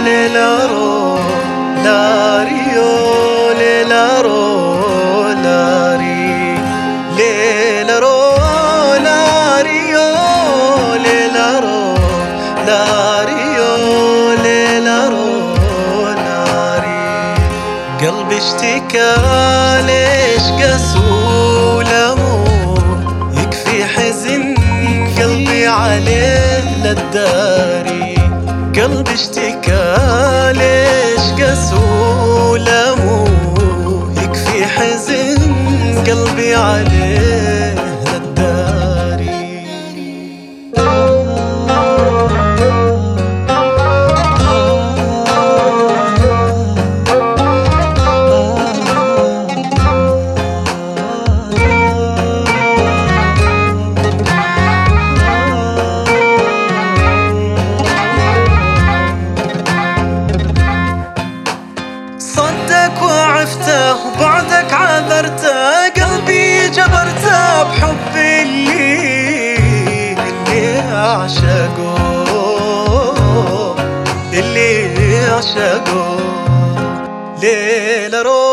ليلارو لاريو ليلارو لاري ليلارو لاريو ليلارو لاريو ليلارو لاري قلبي اشتكى ليش قسو لمو يكفي حزن قلبي عليه للداري قلبي اشتكى ليش قسو لمو يكفي حزن قلبي عليه للداري صدك وعفته وبعدك عذرته قلبي جبرته بحب اللي أعشقه اللي أعشقه ليلارو